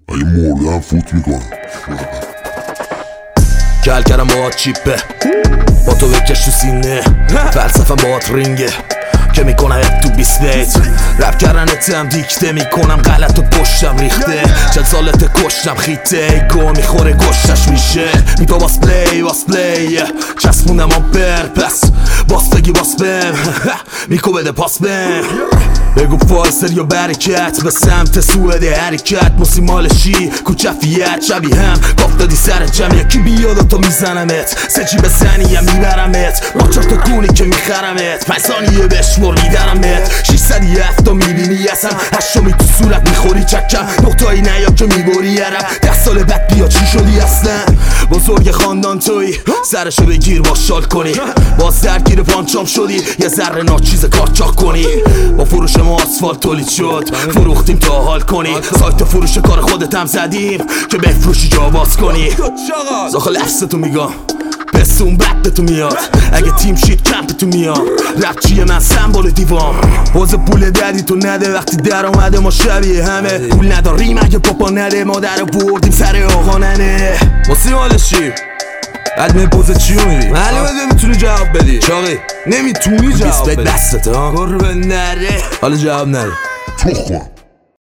اگه مردم فوت میکنم. کل کردم باهات چیپه، با تو بکش تو سینه، فلسفم باهات رینگه که میکنم تو 20 بیت. رپ کردنتم دیکته میکنم غلط و پشتم ریخته. 40 سالت کشتم خیته گو میخوره گشتش میشه. میگه باس پلی چسبوندم آمپر پس باس بگی باس بم میکو بده پاس بم. بگو فالسر یا برکت به سمت سوئد حرکت. موسیمالشی کوچفیت شبیه هم باف دادی سر جمع. یکی بیاد تو میزنمت سجی به زنیم میبرمت. با 4 تا گونی که میخرمت 5 ثانیه بشمر میدرمت. 607 میبینی اصلا 8 تو صورت میخوری چکم. نقطایی نیا که میبری یرم 10 سال بعد بیا چی شدی اصلا. بزرگ خاندان توی سرشو بگیر با شال کنی. باز درگیر پانچام شدی یه ذره ناچیز کارچاق کنی. با فروش ما آسفالت تولید شد فروختیم تا حال کنی. سایت فروش کار خودت هم زدیم که بفروشی جا باز کنی. زاخه لفظتو میگم بسون بدتو میاد. اگه تیم شید کمپتو میاد. رپ چیه من سمبول دیوام. باز پول دادی تو نده وقتی در آمده ما شبیه همه. پول نداریم اگه پاپا نده مادر بردیم سر آقا ننه. واسه مالشی بعد پوزه چیو میری؟ معلومه نمیتونی جواب بدی چاقی نمیتونی جواب بدی. دستت ها قربه نره حالا جواب نده تخمم